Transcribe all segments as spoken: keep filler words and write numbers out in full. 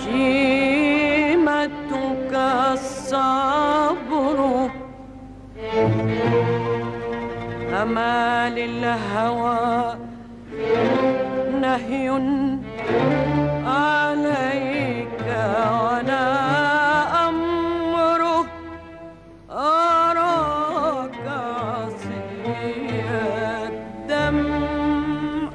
شيمتك الصبر أمال الهوى نهي عليك ولا أمره أراك عصي الدم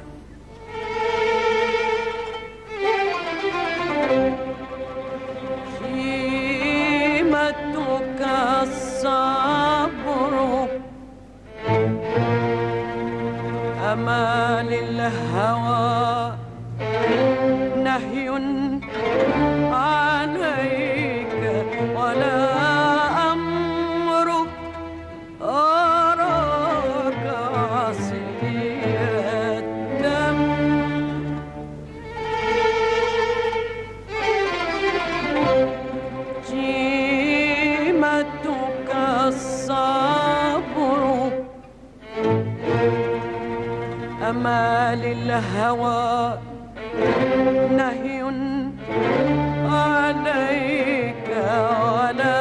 شيمتك الصبر أمال الهوى نهي عليك ولا أمرك أراك عصي الدم شيمتك الصبر أمال الهوى نهي عليك ولا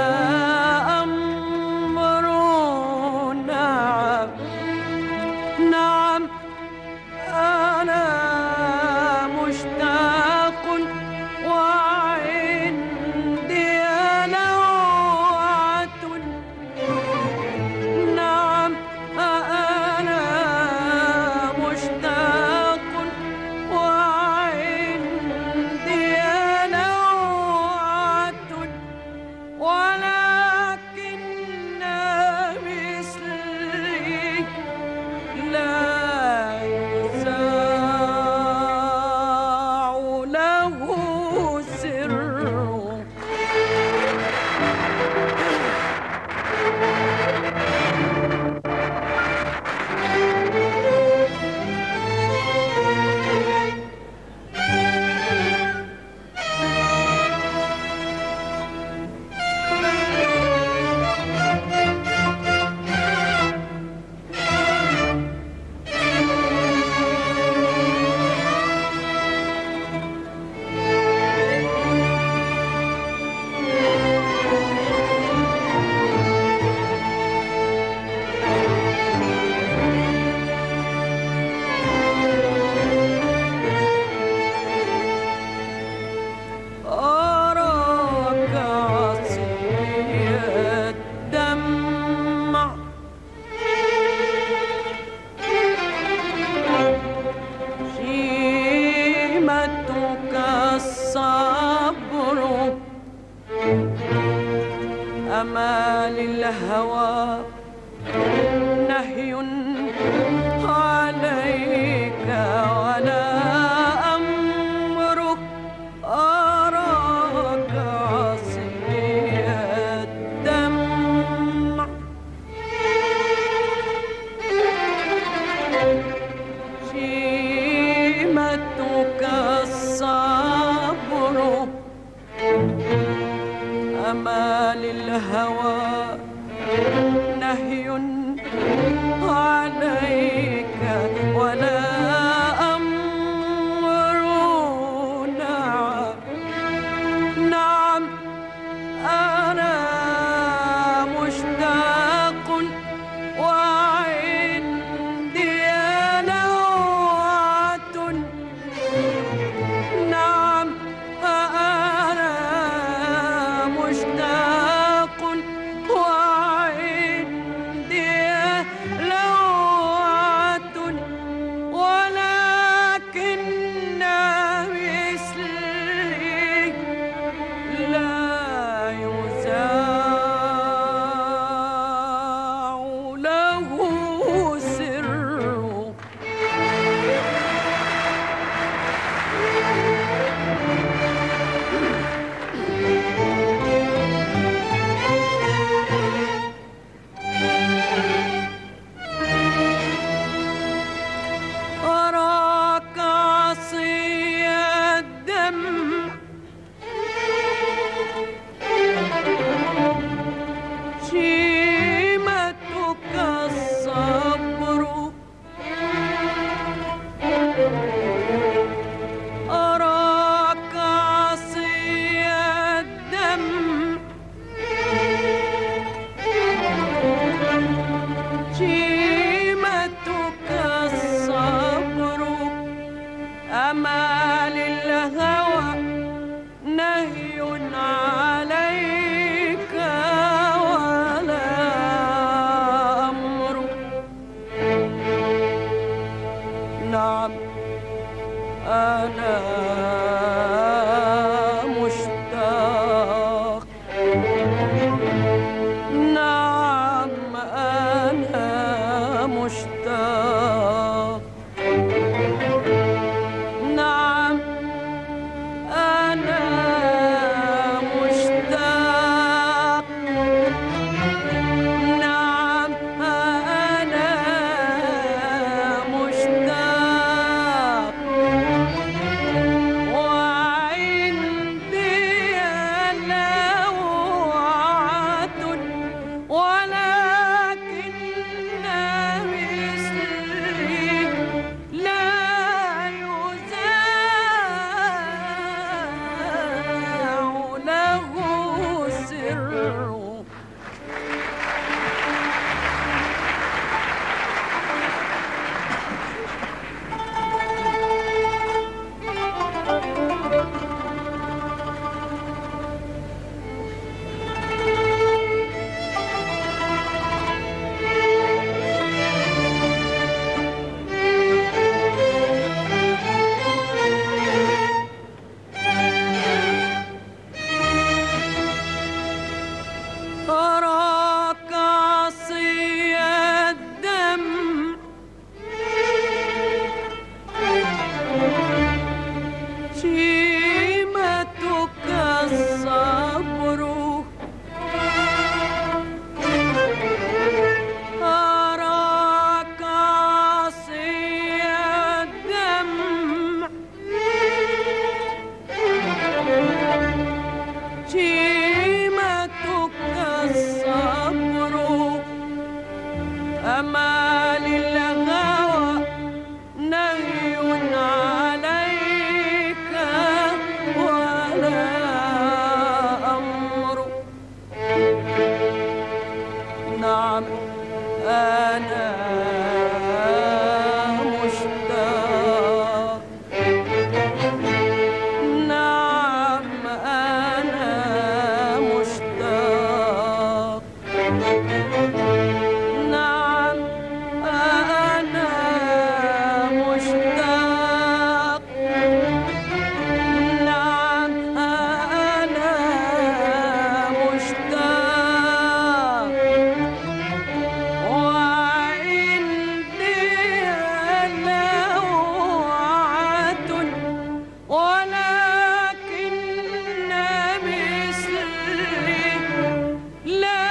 أمر نعم نعم أنا مشتاق وعندي نوعة نعم أنا مشتاق وعندي نوعة ولكن مثلي لا يذاع له سر أراك عصي الدمع شيمتك الصبر أمال الهوى نهي عليك ولا أمرك أراك عصي الدمع شيمتك الصبر أمال الهوى نهي عليك ولا أمر نعم نعم أنا مشتاق وعندي نوعة نعم أنا مشتاق وعندي عليك ولا أمر. نعم أنا مشتاق، نعم أنا مشتاق، نعم أنا مشتاق، نعم أنا مشتاق، وعندي لوعة ولكن مثلي لا يذاع له سر. أراك عصي الدم شيمتك الصبر، أراك عصي الدم شيمتك الصبر، أما للهوى نهي عليك ولا أمر. نعم أنا مشتاق، نعم أنا مشتاق، نعم أنا مشتاق، نعم أنا مشتاق، وعندي لوعة ولكن مثلي لا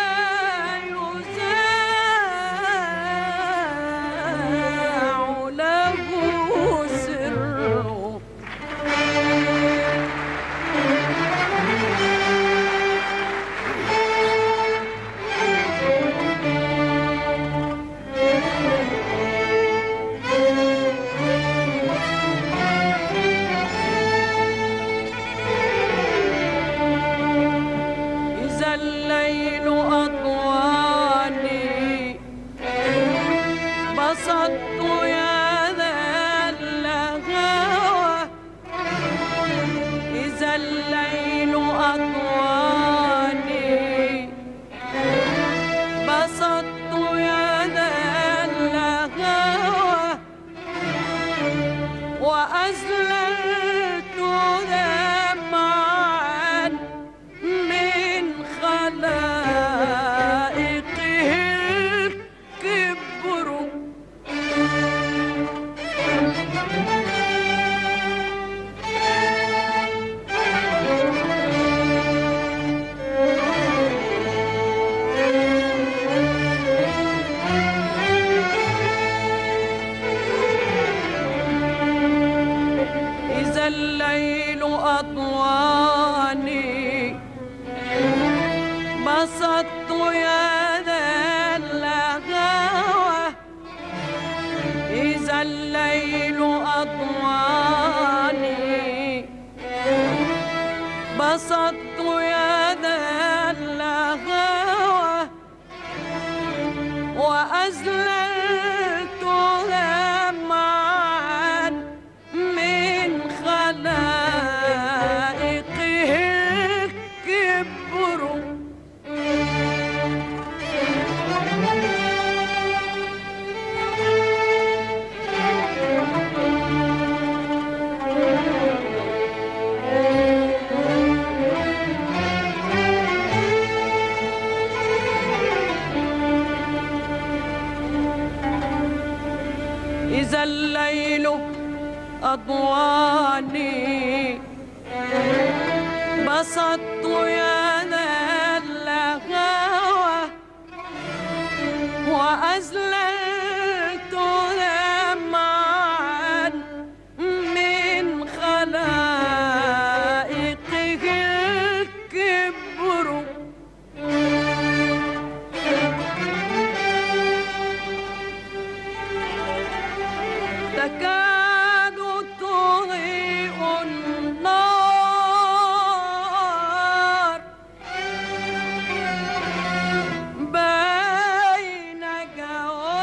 يذاع له سر. إذا الليل أطواني بسطت يدا اللهوى، إذا الليل أطواني بسطت يدا اللهوى، وأزللت دمعا من خلائقه الكبر. إذا الليل أطواني بسطت يدا اللهوى، إذا الليل أطواني بسطت يدا اللهوى، وأزللت دمعا من خلائقه الليل أضواني بسطت يدا الهوى وأزللت دمعا من خلائقه الكبر تكاد تضيء النار بين جوانب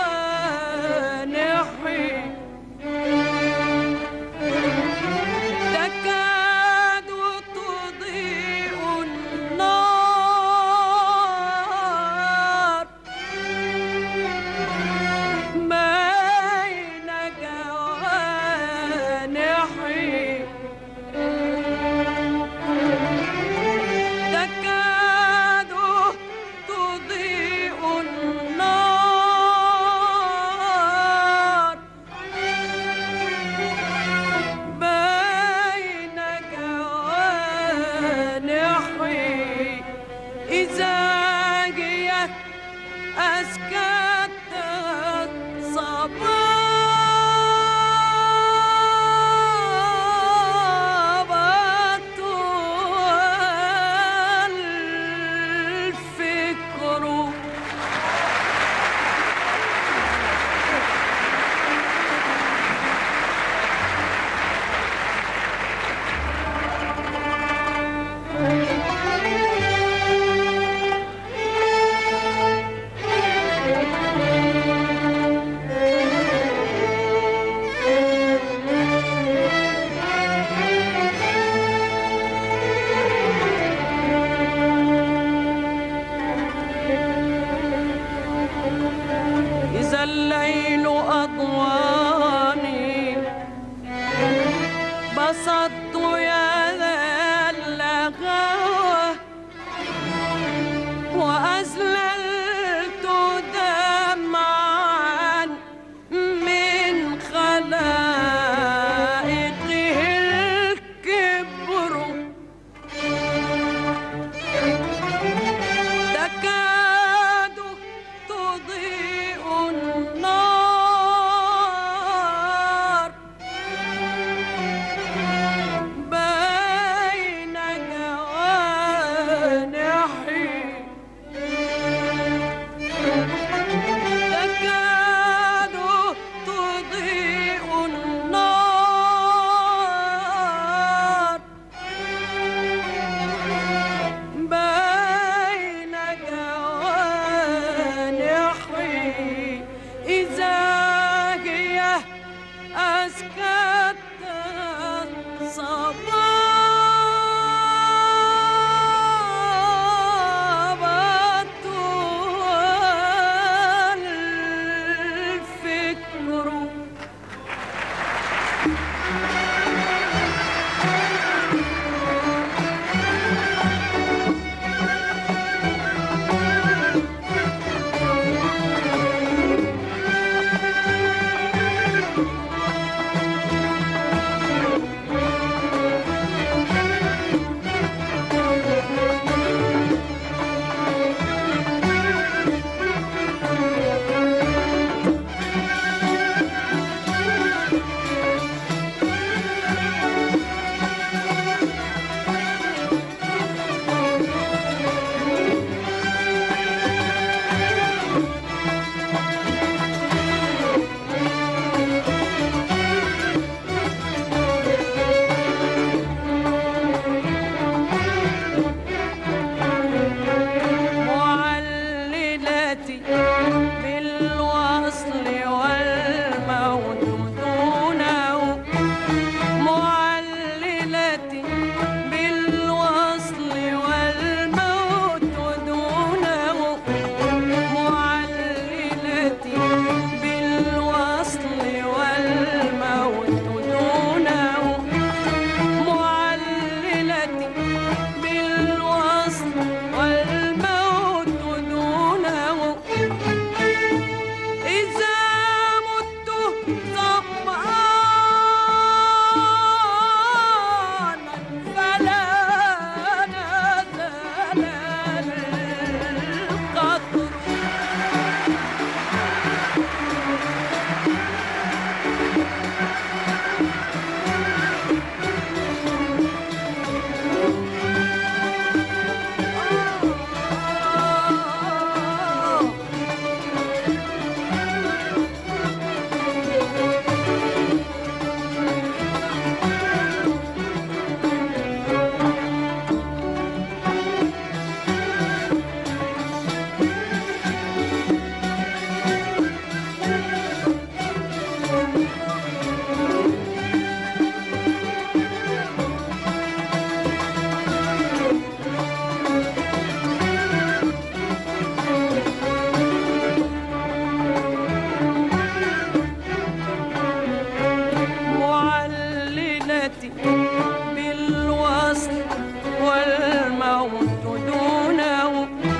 والموت دونه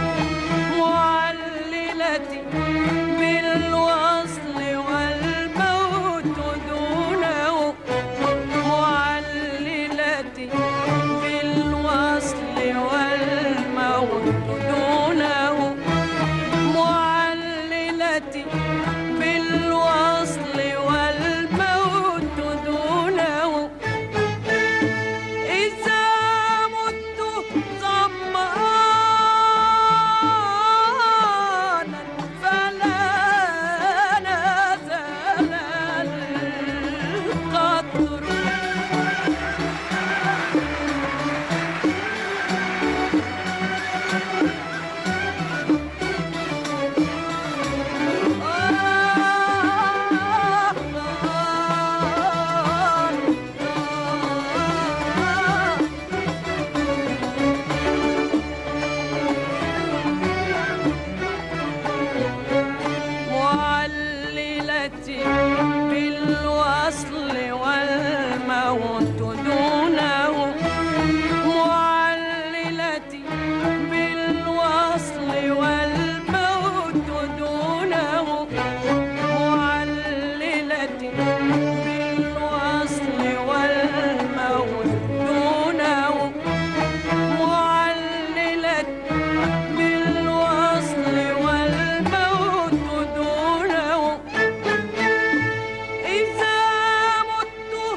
معللتي بالوصل والموت دونه معللتي بالوصل والموت دونه معللتي بالوصل والموت دونه إذا مت ظمآنا فلا نزل القطر معللتي بالوصل والموت دونه معللتي بالوصل والموت دونه معللتي بالوصل والموت دونه معللتي بالوصل والموت دونه إذا مت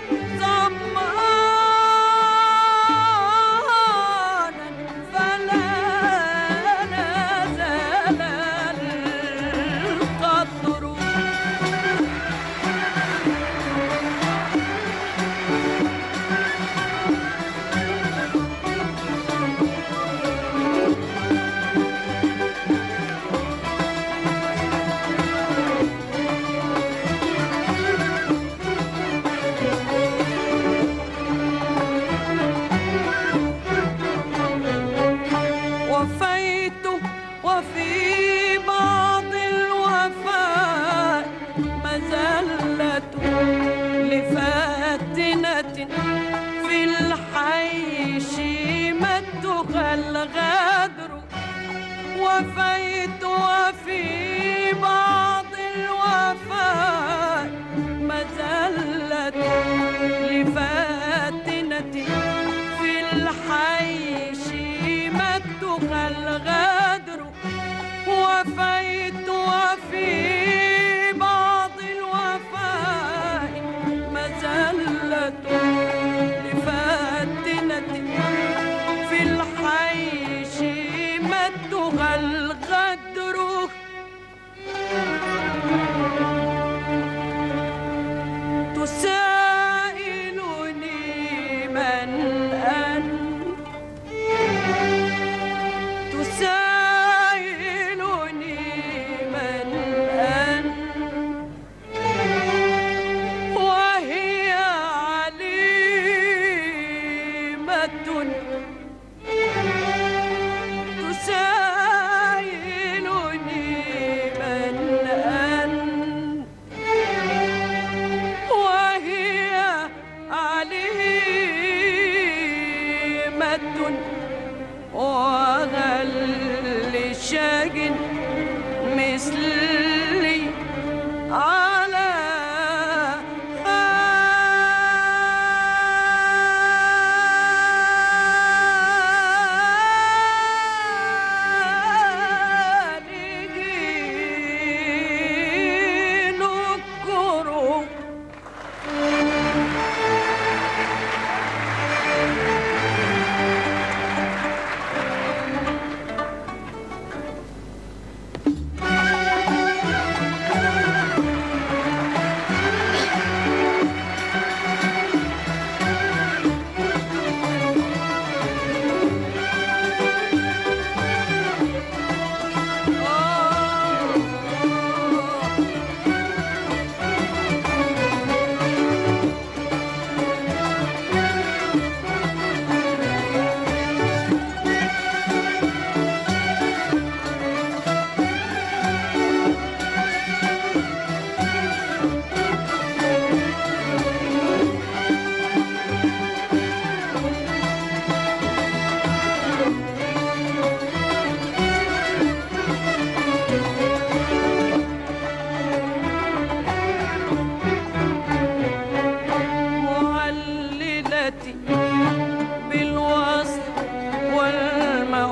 ظمآنا فلا نزل القطر وفيت وفي بعض الوفاء مزلة لفاتنة في الحي شيمتها الغدر وفيت وفي بعض الوفاء مزلة لفاتنة في الحي شيمتها الغدر وفيت وفي بعض الوفاء مزلة لفاتنة في الحي شيمتها الغدر تسائلني من أنت تسائلني من أنت وهي عليمة تسائلني من أنت وهي عليمة وهل لشاج مثلي على خالقي نكره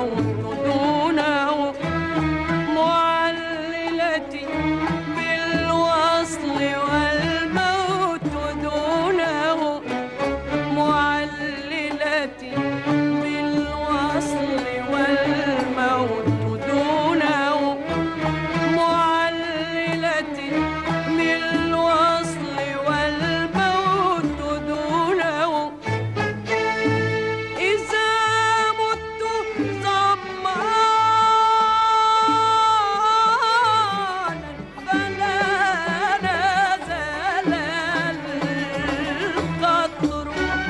والموت دونه معللتي بالوصل والموت دونه معللتي بالوصل والموت دونه معللتي بالوصل والموت دونه إذا مت ظمآنا فلا نزل القطر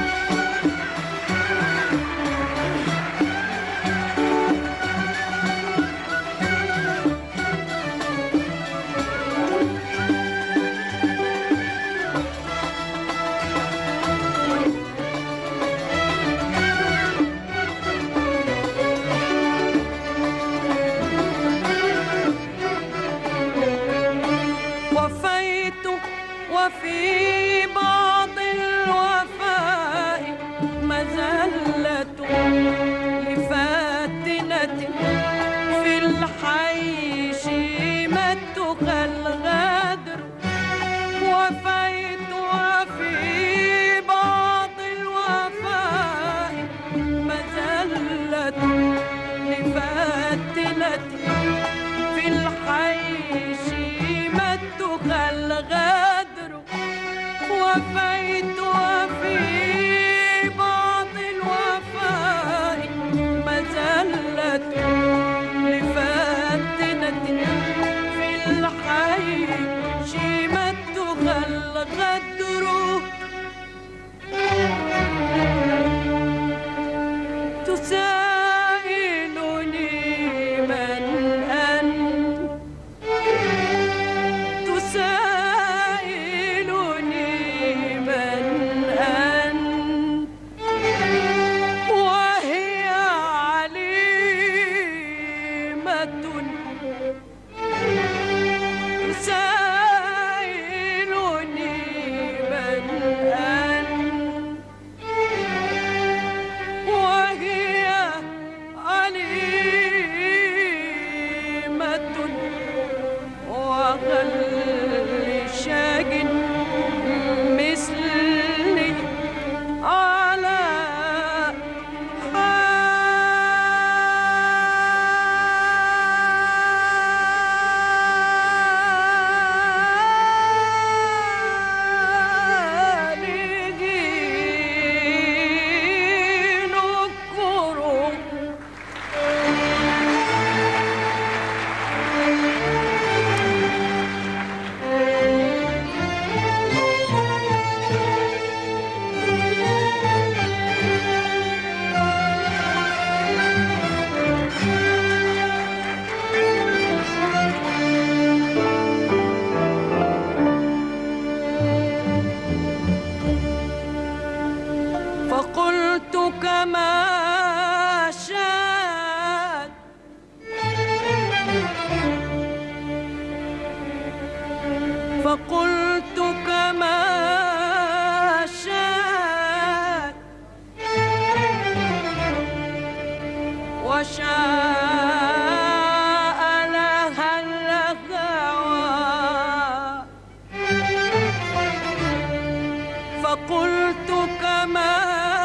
وفيت وفي بعض الوفاء مزلة لفاتنة في الحي شيمتها الغدر وفيت وفي بعض الوفاء مزلة لفاتنة في الحي شيمتها الغدر وفيت وفي بعض الوفاء مزلة لفاتنة في الحي شيمتها الغدر تسائلني من أنت تسائلني من أنت وهي عليمة تسائلني من أنت وهي عليمة وغل شاج مثلي على حاله نكر فقلت كما شاء فقلت كما شاء وشاء لها الهوى فقلت كما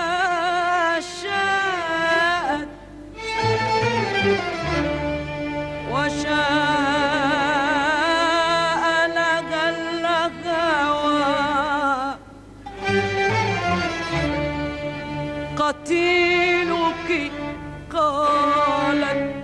شاءت وشاء لها الهوى قتيلك قالت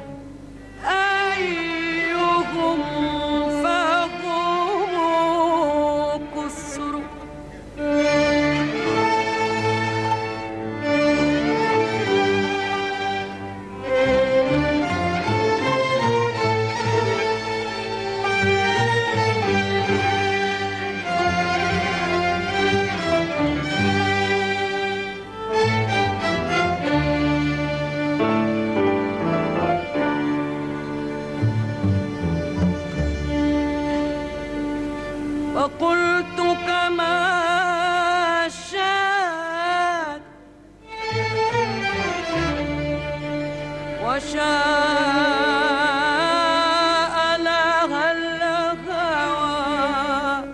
وشاء لها الهوى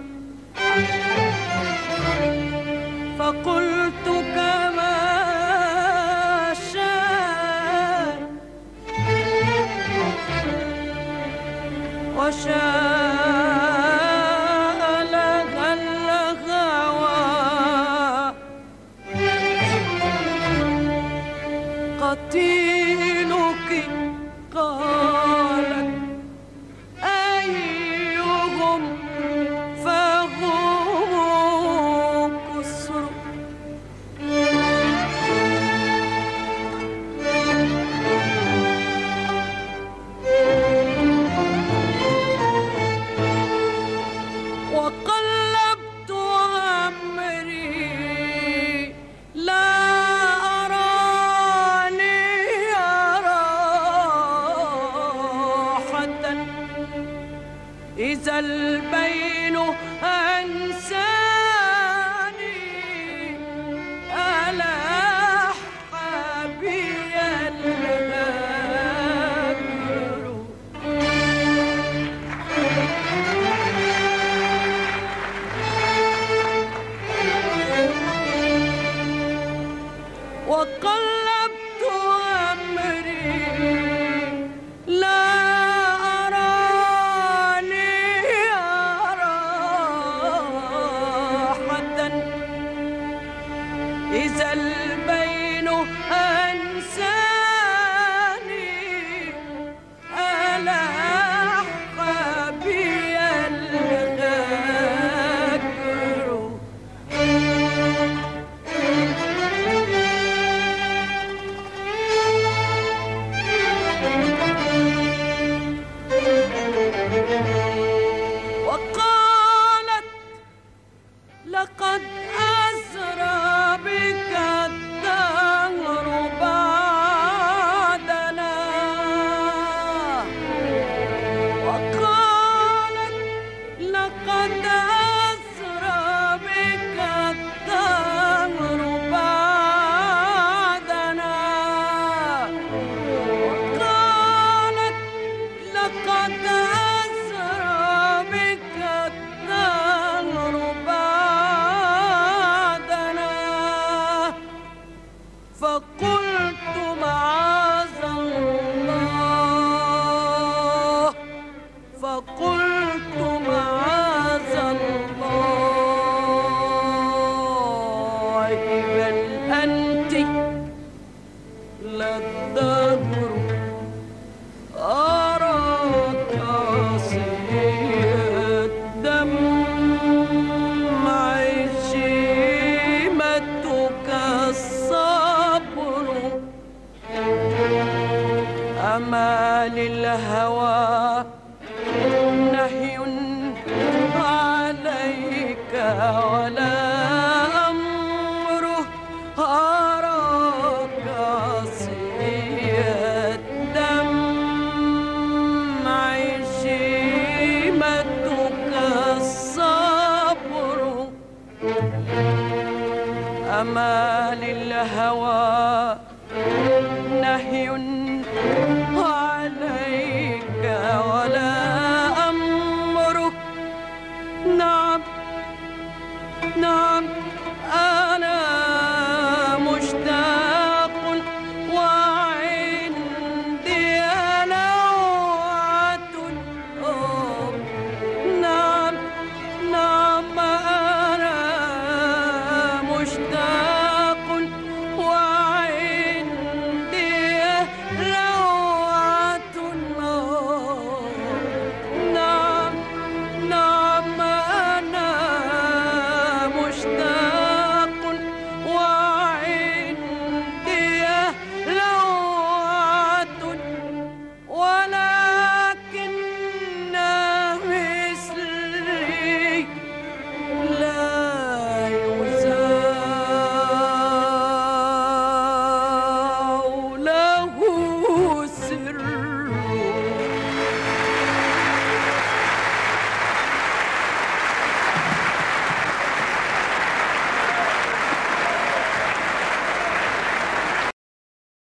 فقلت كما شاء وشاء لها الهوى قتيلك قالت أيهم فهم كسر وقلبت أمري لا إذا البين أنساني ألاح بي الهجر وقلبت أمري لا إذا البين أنساني ألاح بي الهجر وقالت لقد أسرى بك الدهر بعدنا وقالت لقد أسرى بك الدهر بعدنا وقالت لقد أسرى بك الدهر بعدنا فقلت معاذ الله فقلت معاذ الله بل أنت للدهر أراك صيد دمع شيمتك الصبر أما للهوى نهي عليك